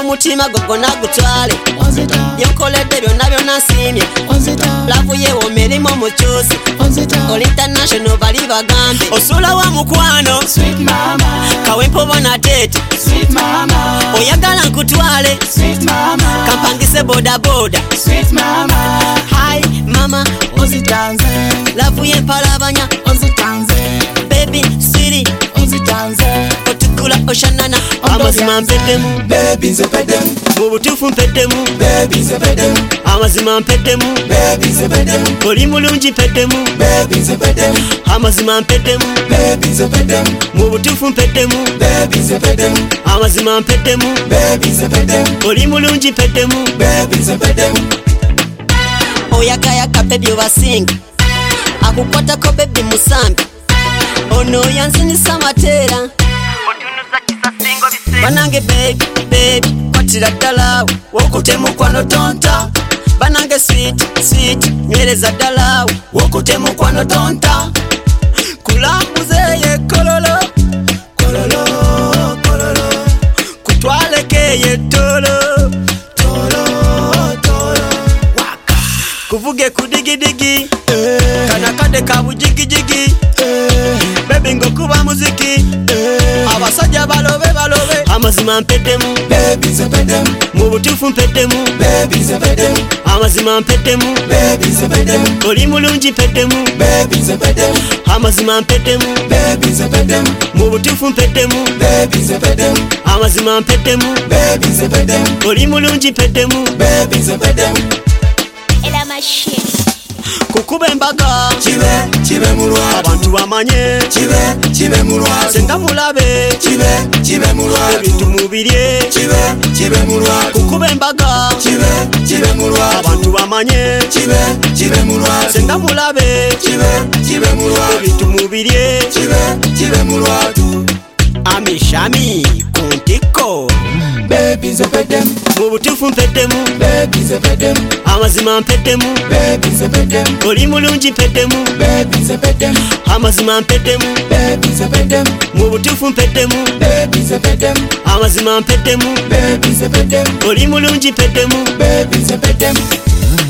mutima gogona gutwale byenkoledde byonna byonna nsiimye lavu yewo mirimo mukyusi oli international bali bagambe osula wa mukwano kawempo bona tete oyagala nkutwale kampangise bodaboda hai mama ozitanze lavu yempalabanya baby siri otukula oshanana amazima mpeddemu baby nzepedemu mu butuufu mpeddemu baby nzepedemu amazima mpeddemu baby nzepedemu oli mulungi mpeddemu baby nzepedemu amazima mpeddemu baby nzepedemu mu butuufu mpeddemu baby nzepedemu amazima mpeddemu baby nzepedemu oli mulungi mpeddemu baby nzepedemu oyakayaka bebi obasinga akukwatako bebi musambi ono yanzinisa mateera otunuza kisasingo biseera banange bebi kwatira ddala wokutemukwano tonta banange sweet nywereza ddala wokutemukwano tonta kulambuzeye kololo kutwalekeye tolo kuvuge kudigidigi kanakade kabujigijigi bebi ngokuba muziki abasajja balobe amazima mpeddemu baby nzepedemu mu butuufu mpeddemu baby nzepedemu amazima mpeddemu baby nzepedemu oli mulungi mpeddemu baby nzepedemu amazima mpeddemu baby nzepedemu mu butuufu mpeddemu baby nzepedemu amazima mpeddemu baby nzepedemu oli mulungi mpeddemu baby nzepedemu Ela machine kukuba embaga kibe mulwatu abantu bamanye kibe mulwatu senga mulabe kibe mulwatu ebintu mubirye kibe mulwatu kukuba embaga kibe mulwatu abantu bamanye kibe mulwatu senga mulabe kibe mulwatu ebintu mubirye kibe mulwatu amishami kuntiko baby nzepedemu mu butuufu mpeddemu baby nzepedemu amazima mpeddemu baby nzepedemu oli mulungi mpeddemu baby nzepedemu amazima mpeddemu baby nzepedemu mu butuufu mpeddemu baby nzepedemu amazima mpeddemu baby nzepedemu oli mulungi mpeddemu baby nzepedemu